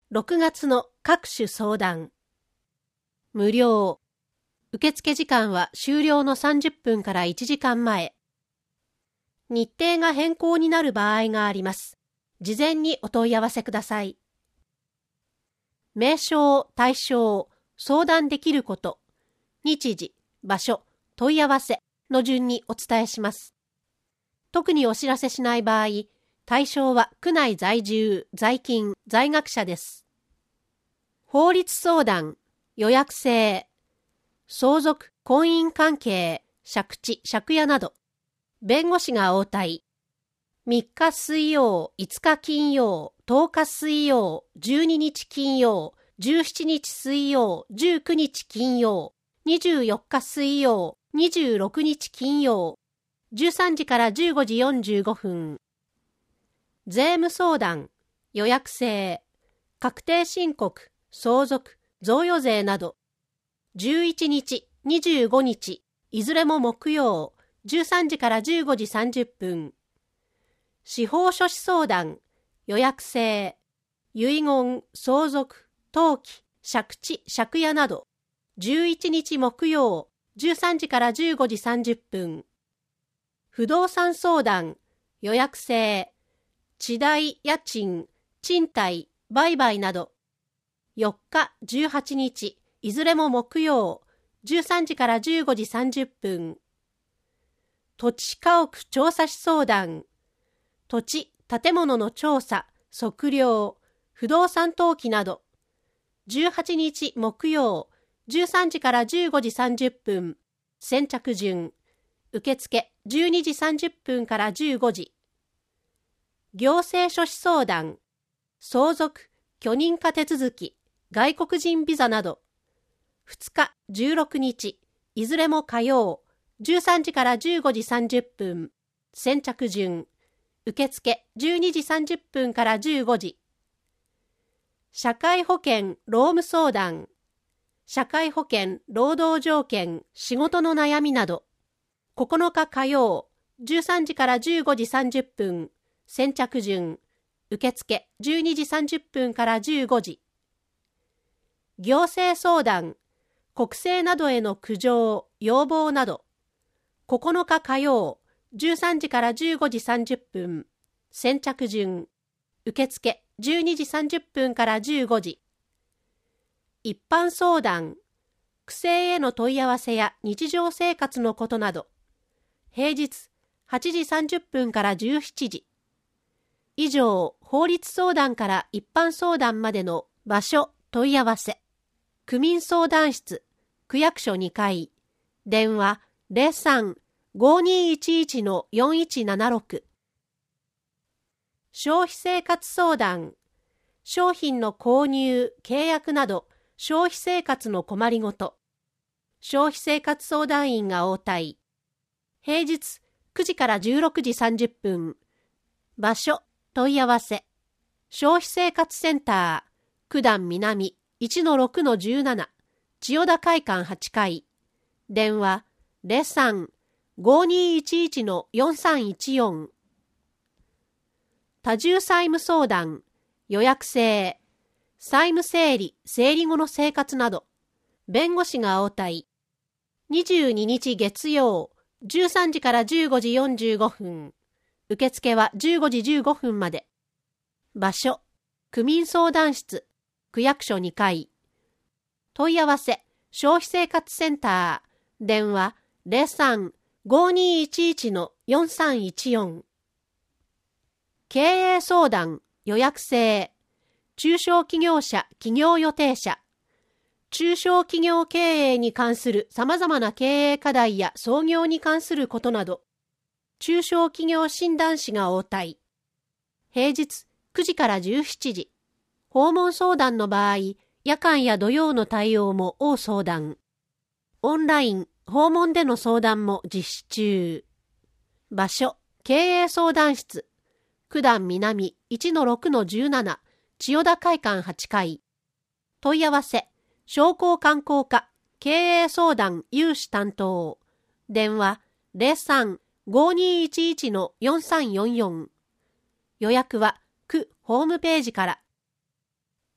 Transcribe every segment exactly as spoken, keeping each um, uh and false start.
ろくがつの各種相談。無料。受付時間は終了のさんじゅっぷんからいちじかんまえ。日程が変更になる場合があります。事前にお問い合わせください。名称、対象、相談できること、日時、場所、問い合わせの順にお伝えします。特にお知らせしない場合、対象は区内在住、在勤、在学者です。法律相談、予約制、相続、婚姻関係、借地、借家など、弁護士が応対。みっか水曜、いつか金曜、とおか水曜、じゅうににち金曜、じゅうしちにち水曜、じゅうくにち金曜、にじゅうよっか水曜、にじゅうろくにち金曜、じゅうさんじからじゅうごじよんじゅうごふん。税務相談、予約制、確定申告、相続、贈与税など、じゅういちにち、にじゅうごにち、いずれも木曜、じゅうさんじからじゅうごじさんじゅっぷん。司法書士相談、予約制、遺言、相続、登記、借地、借家など、じゅういちにち木曜、じゅうさんじからじゅうごじさんじゅっぷん。不動産相談、予約制、地代、家賃、賃貸、売買など、よっか、じゅうはちにち、いずれも木曜、じゅうさんじからじゅうごじさんじゅっぷん。土地家屋調査士相談、土地、建物の調査、測量、不動産登記など、じゅうはちにち木曜、じゅうさんじからじゅうごじさんじゅっぷん、先着順、受付じゅうにじさんじゅっぷんからじゅうごじ。行政書士相談、相続、許認可手続き、外国人ビザなど、ふつか、じゅうろくにち、いずれも火曜、じゅうさんじからじゅうごじさんじゅっぷん、先着順、受付じゅうにじさんじゅっぷんからじゅうごじ。社会保険、労務相談、社会保険、労働条件、仕事の悩みなど、ここのか火曜、じゅうさんじからじゅうごじさんじゅっぷん、先着順、受付じゅうにじさんじゅっぷんからじゅうごじ。行政相談、国政などへの苦情、要望など、ここのか火曜、じゅうさんじからじゅうごじさんじゅっぷん、先着順、受付じゅうにじさんじゅっぷんからじゅうごじ。一般相談、区政への問い合わせや日常生活のことなど、平日はちじさんじゅっぷんからじゅうしちじ。以上、法律相談から一般相談までの場所、問い合わせ。区民相談室、区役所にかい、電話 ゼロさん ごにいちいち のよんいちななろく。消費生活相談、商品の購入、契約など、消費生活の困りごと。消費生活相談員が応対。平日くじからじゅうろくじさんじゅっぷん。場所、問い合わせ。消費生活センター、九段南 いちのろくのじゅうなな、千代田会館はちかい。電話 ゼロさん ごにいちいち のよんさんいちよん。多重債務相談、予約制、債務整理、整理後の生活など、弁護士が応対。にじゅうににち月曜、じゅうさんじからじゅうごじよんじゅうごふん。受付はじゅうごじじゅうごふんまで。場所、区民相談室、区役所にかい。問い合わせ、消費生活センター、電話 ゼロさん ごにいちいち のよんさんいちよん。経営相談、予約制、中小企業者、企業予定者。中小企業経営に関する様々な経営課題や創業に関することなど、中小企業診断士が応対。平日くじからじゅうしちじ。訪問相談の場合、夜間や土曜の対応も応相談。オンライン、訪問での相談も実施中。場所、経営相談室、九段南 いちのろくのじゅうなな、千代田会館はちかい。問い合わせ、商工観光課、経営相談有志担当。電話 ゼロさん ごにいちいち のよんさんよんよん。予約は区ホームページから。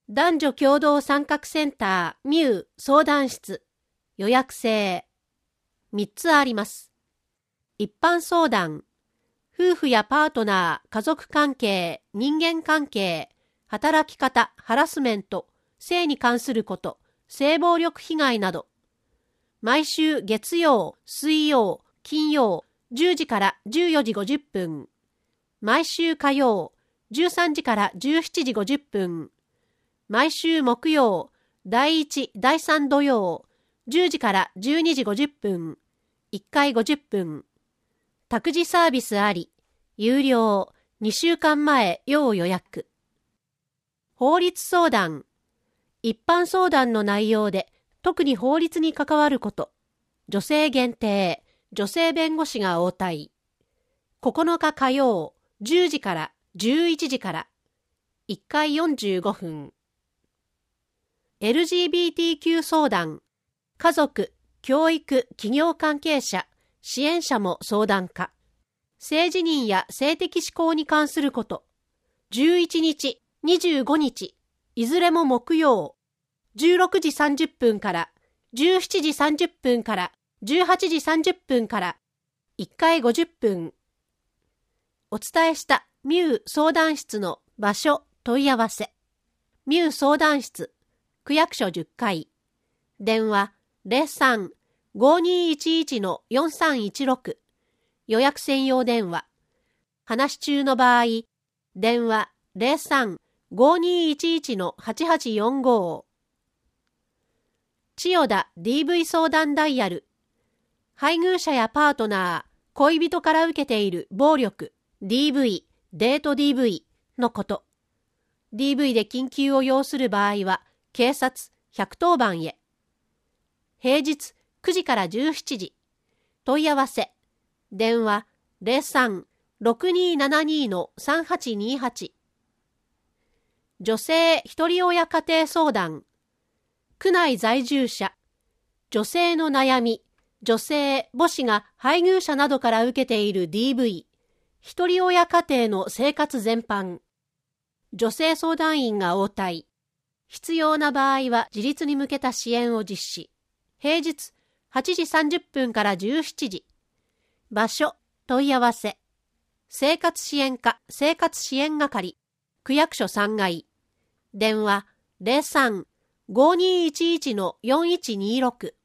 男女共同参画センターミュー相談室予約制みっつあります。一般相談、夫婦やパートナー、家族関係、人間関係、働き方、ハラスメント、性に関すること、性暴力被害など。毎週月曜、水曜、金曜、じゅうじからじゅうよじごじゅっぷん。毎週火曜、じゅうさんじからじゅうしちじごじゅっぷん。毎週木曜、だいいち、だいさん土曜、じゅうじからじゅうにじごじゅっぷん。いっかいごじゅっぷん。託児サービスあり、有料、にしゅうかんまえ要予約。法律相談。一般相談の内容で特に法律に関わること。女性限定、女性弁護士が応対。ここのか火曜、じゅうじからじゅういちじから。いっかいよんじゅうごふん。エルジービーティーキュー 相談。家族、教育、企業関係者、支援者も相談可。性自認や性的指向に関すること。じゅういちにち、にじゅうごにち、いずれも木曜。じゅうろくじさんじゅっぷんから、じゅうしちじさんじゅっぷんから、じゅうはちじさんじゅっぷんから、いっかいごじゅっぷん。お伝えしたミュー相談室の場所、問い合わせ。ミュー相談室、区役所じゅっかい。電話 ゼロさん ごにーいちいち のよんさんいちろく。予約専用電話。話し中の場合、電話 ゼロさん ごにーいちいち のはちはちよんご。千代田 ディーブイ 相談ダイヤル。配偶者やパートナー、恋人から受けている暴力、ディーブイ、デート ディーブイ のこと。ディーブイ で緊急を要する場合は、警察ひゃくとおばんへ。平日くじからじゅうしちじ。問い合わせ。電話 ゼロさん ろくにーななにー のさんはちにーはち。女性ひとり親家庭相談。区内在住者。女性の悩み。女性母子が配偶者などから受けている ディーブイ。ひとり親家庭の生活全般。女性相談員が応対。必要な場合は自立に向けた支援を実施。平日はちじさんじゅっぷんからじゅうしちじ。場所、問い合わせ。生活支援課、生活支援係。区役所さんがい。電話ゼロさん ごにーいちいち のよんいちにーろく。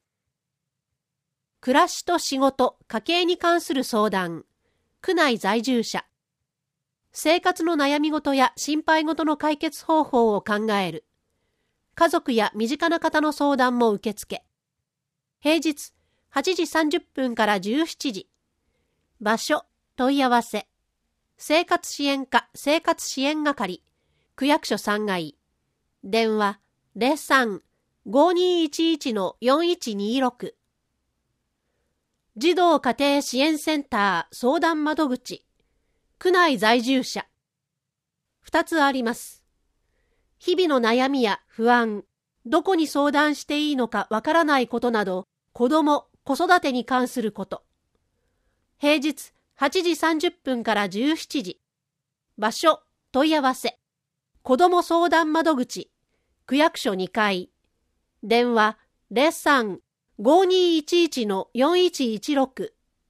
暮らしと仕事、家計に関する相談。区内在住者。生活の悩み事や心配事の解決方法を考える。家族や身近な方の相談も受け付け。平日はちじさんじゅっぷんからじゅうしちじ。場所、問い合わせ。生活支援課、生活支援係。区役所さんがい。電話ゼロさん ごにーいちいち のよんいちにーろく。児童家庭支援センター相談窓口。区内在住者。二つあります。日々の悩みや不安、どこに相談していいのかわからないことなど、子ども、子育てに関すること。平日はちじさんじゅっぷんからじゅうしちじ。場所、問い合わせ。子ども相談窓口。区役所にかい。電話ゼロさん ごにーいちいち のよんいちいちろく。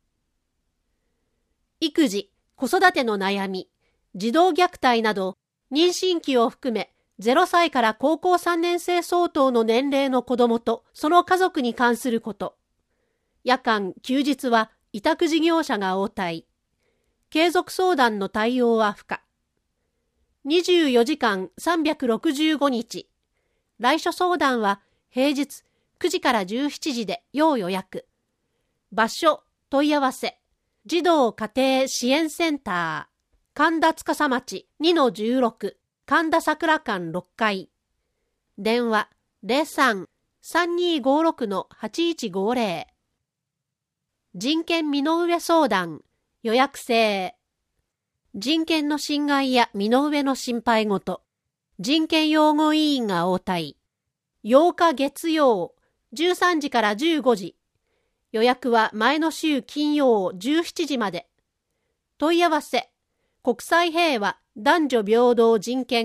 育児、子育ての悩み、児童虐待など、妊娠期を含めゼロさいから高校さんねんせい相当の年齢の子どもとその家族に関すること。夜間、休日は委託事業者が応対。継続相談の対応は不可。にじゅうよじかんさんびゃくろくじゅうごにち。来所相談は平日くじからじゅうしちじで要予約。場所、問い合わせ。児童家庭支援センター。神田司町 にのじゅうろく。神田桜館ろっかい。電話ゼロさん さんにーごーろく のはちいちごーぜろ。人権身の上相談。予約制。人権の侵害や身の上の心配事。人権擁護委員が応対。ようか月曜、じゅうさんじからじゅうごじ。予約は前の週金曜じゅうしちじまで。問い合わせ。国際平和男女平等人権課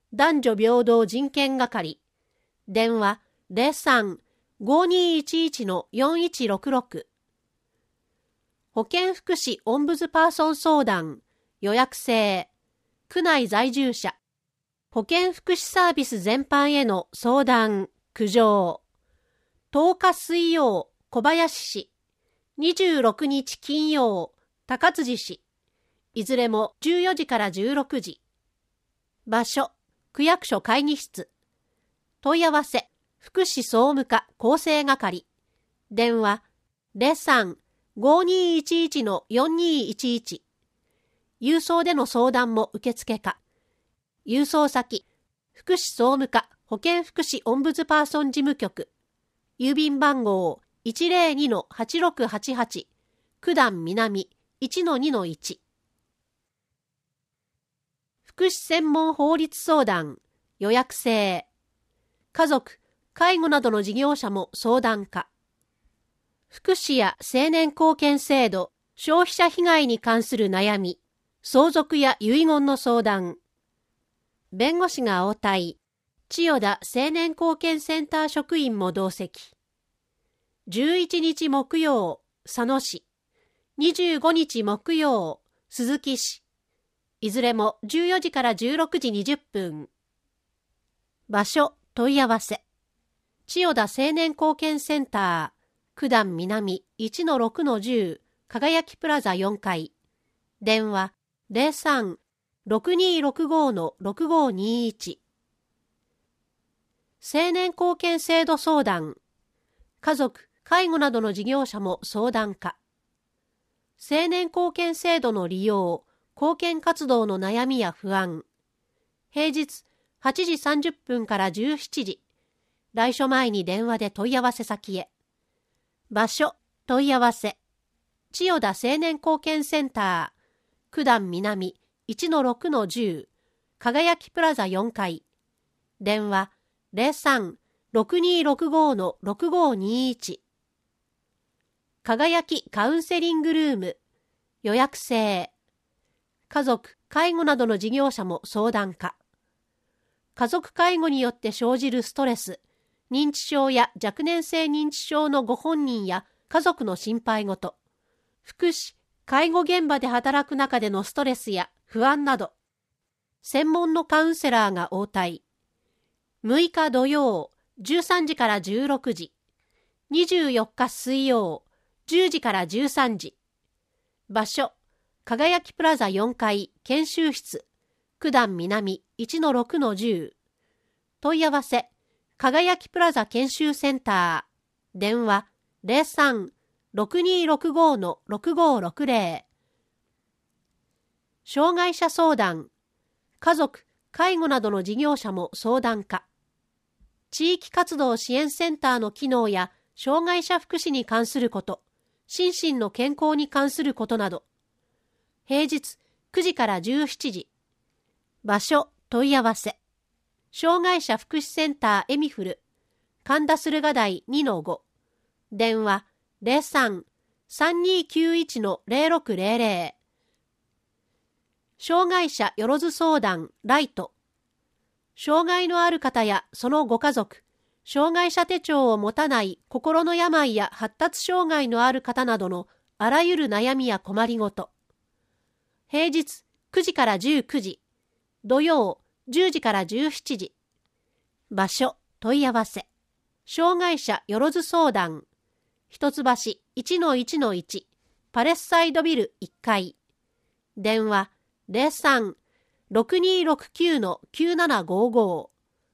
男女平等人権係、電話 ゼロさん ごにーいちいち よんいちろくろく。保健福祉オンブズパーソン相談、予約制、区内在住者、保健福祉サービス全般への相談、苦情。とおか水曜、小林市。にじゅうろくにち金曜、高辻市。いずれもじゅうよじからじゅうろくじ。場所、区役所会議室。問い合わせ、福祉総務課構成係。電話、ゼロさん ごにーいちいち よんにーいちいち。郵送での相談も受付か。郵送先、福祉総務課保健福祉オンブズパーソン事務局。郵便番号 いちゼロにのはちろくはちはち。九段南 いちのにのいち。福祉専門法律相談、予約制。家族、介護などの事業者も相談可。福祉や青年貢献制度、消費者被害に関する悩み、相続や遺言の相談。弁護士が応対、千代田青年貢献センター職員も同席。じゅういちにち木曜、佐野市。にじゅうごにち木曜、鈴木市。いずれもじゅうよじからじゅうろくじにじゅっぷん。場所、問い合わせ。千代田青年貢献センター、九段南 いちのろくのじゅう、輝きプラザよんかい。電話、ゼロさん ろくにーろくごのろくごにーいち。青年貢献制度相談。家族、介護などの事業者も相談可。青年貢献制度の利用、貢献活動の悩みや不安。平日はちじさんじゅっぷんからじゅうしちじ。来所前に電話で問い合わせ先へ。場所、問い合わせ。千代田青年貢献センター、九段南 いちのろくのじゅう、輝きプラザよんかい。電話、ゼロさん ろくにーろくごのろくごにーいち。輝きカウンセリングルーム、予約制。家族、介護などの事業者も相談可。家族介護によって生じるストレス、認知症や若年性認知症のご本人や家族の心配事、福祉、介護現場で働く中でのストレスや不安など、専門のカウンセラーが応対。むいか土曜、じゅうさんじからじゅうろくじ。にじゅうよっか水曜、じゅうじからじゅうさんじ。場所、輝きプラザよんかい研修室、九段南 いちのろくのじゅう。問い合わせ、輝きプラザ研修センター。電話、ゼロさん ろくにーろくごのろくごろくぜろ。障害者相談。家族、介護などの事業者も相談可。地域活動支援センターの機能や障害者福祉に関すること、心身の健康に関することなど。平日くじからじゅうしちじ。場所、問い合わせ。障害者福祉センターエミフル、神田駿河台 にのご。電話、ゼロさん さんにーきゅういちのぜろろくぜろぜろ。障害者よろず相談ライト。障害のある方やそのご家族、障害者手帳を持たない心の病や発達障害のある方などのあらゆる悩みや困りごと。平日くじからじゅうくじ、土曜じゅうじからじゅうしちじ。場所、問い合わせ。障害者よろず相談。一橋 いちのいちのいち、パレスサイドビルいっかい。電話、ゼロさん ろくにーろくきゅうのきゅうななごご。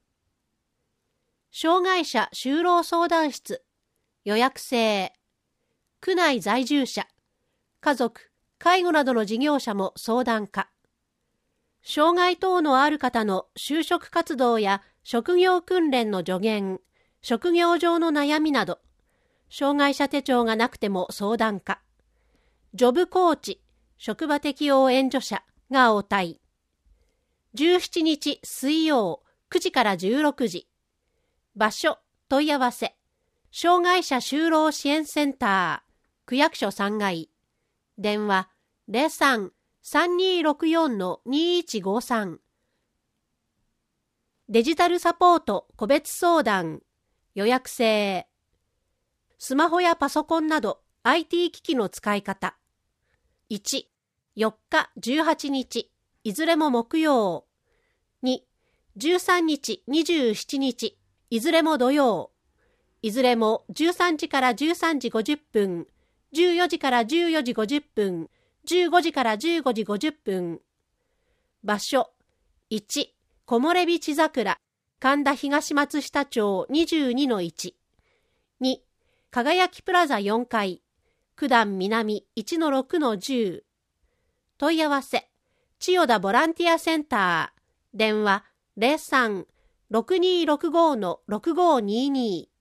障害者就労相談室、予約制。区内在住者、家族、介護などの事業者も相談可。障害等のある方の就職活動や職業訓練の助言、職業上の悩みなど、障害者手帳がなくても相談可。ジョブコーチ、職場適応援助者が応対。じゅうしちにち水曜くじからじゅうろくじ。場所、問い合わせ。障害者就労支援センター、区役所さんがい。電話、ゼロさん さんにーろくよんのにーいちごさん。 デジタルサポート個別相談、予約制。スマホやパソコンなど アイティー 機器の使い方。いち、よっか、じゅうはちにち、いずれも木曜。に、じゅうさんにち、にじゅうしちにち、いずれも土曜。いずれもじゅうさんじからじゅうさんじごじゅっぷん、じゅうよじからじゅうよじごじゅっぷん、じゅうごじからじゅうごじごじゅっぷん。場所、いち、木漏れ日地桜、神田東松下町 にじゅうにのいち。に、輝きプラザよんかい、九段南 いちのろくのじゅう。問い合わせ、千代田ボランティアセンター、電話 ゼロさん ろくにーろくご ろくごーにーにー。